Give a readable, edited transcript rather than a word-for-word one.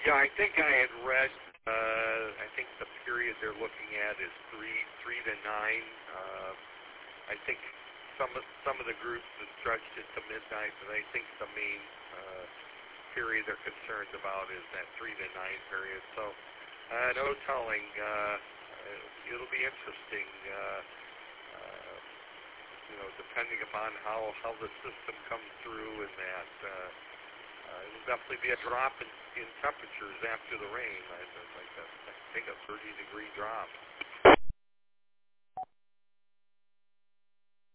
Yeah, I think I had read. I think the period they're looking at is three to nine. I think some of the groups have stretched it to midnight, but I think the main period they're concerned about is that 3 to 9 period. So no telling. It'll be interesting. Depending upon how the system comes through, and that it'll definitely be a drop in temperatures after the rain. I think a 30-degree drop.